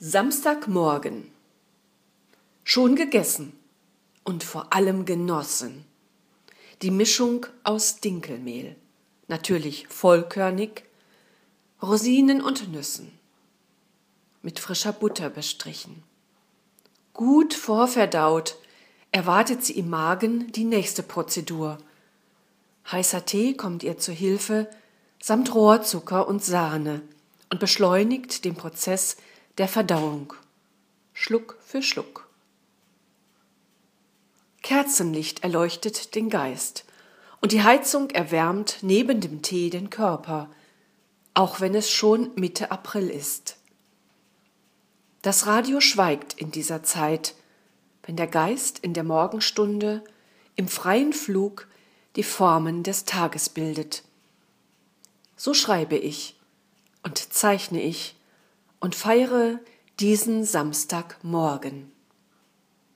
Samstagmorgen. Schon gegessen und vor allem genossen. Die Mischung aus Dinkelmehl, natürlich vollkörnig, Rosinen und Nüssen, mit frischer Butter bestrichen. Gut vorverdaut erwartet sie im Magen die nächste Prozedur. Heißer Tee kommt ihr zu Hilfe, samt Rohrzucker und Sahne und beschleunigt den Prozess der Verdauung. Schluck für Schluck. Kerzenlicht erleuchtet den Geist und die Heizung erwärmt neben dem Tee den Körper, auch wenn es schon Mitte April ist. Das Radio schweigt in dieser Zeit, wenn der Geist in der Morgenstunde im freien Flug die Formen des Tages bildet. So schreibe ich und zeichne ich und feiere diesen Samstagmorgen.